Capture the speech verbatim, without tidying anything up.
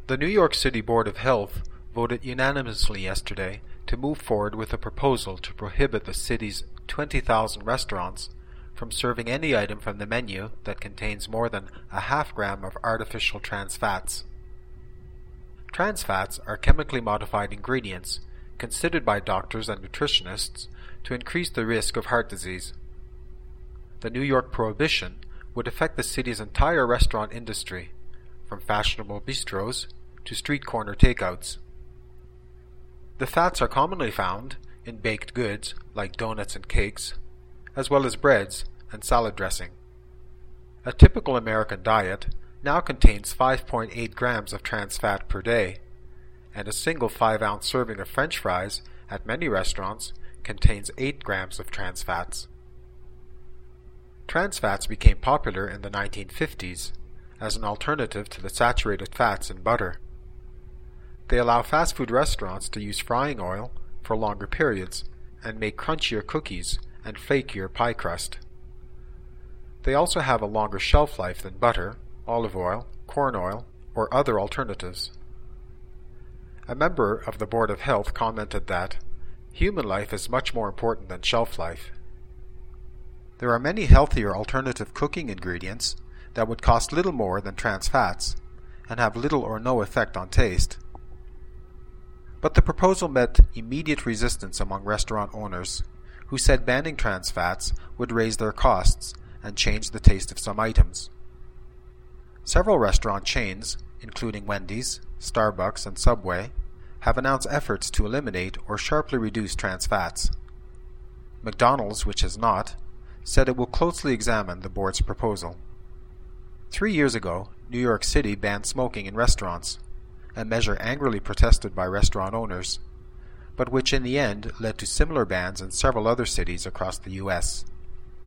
The New York City Board of Health voted unanimously yesterday to move forward with a proposal to prohibit the city's twenty thousand restaurants from serving any item from the menu that contains more than a half gram of artificial trans fats. Trans fats are chemically modified ingredients considered by doctors and nutritionists to increase the risk of heart disease. The New York prohibition would affect the city's entire restaurant industry, from fashionable bistros to street corner takeouts. The fats are commonly found in baked goods like donuts and cakes, as well as breads and salad dressing. A typical American diet now contains five point eight grams of trans fat per day, and a single five ounce serving of French fries at many restaurants contains eight grams of trans fats. Trans fats became popular in the nineteen fifties as an alternative to the saturated fats in butter. They allow fast food restaurants to use frying oil for longer periods and make crunchier cookies and flakier pie crust. They also have a longer shelf life than butter, olive oil, corn oil, or other alternatives. A member of the Board of Health commented that human life is much more important than shelf life. There are many healthier alternative cooking ingredients that would cost little more than trans fats and have little or no effect on taste. But the proposal met immediate resistance among restaurant owners, who said banning trans fats would raise their costs and change the taste of some items. Several restaurant chains, including Wendy's, Starbucks, and Subway, have announced efforts to eliminate or sharply reduce trans fats. McDonald's, which has not, said it will closely examine the board's proposal. Three years ago, New York City banned smoking in restaurants, a measure angrily protested by restaurant owners, but which in the end led to similar bans in several other cities across the U S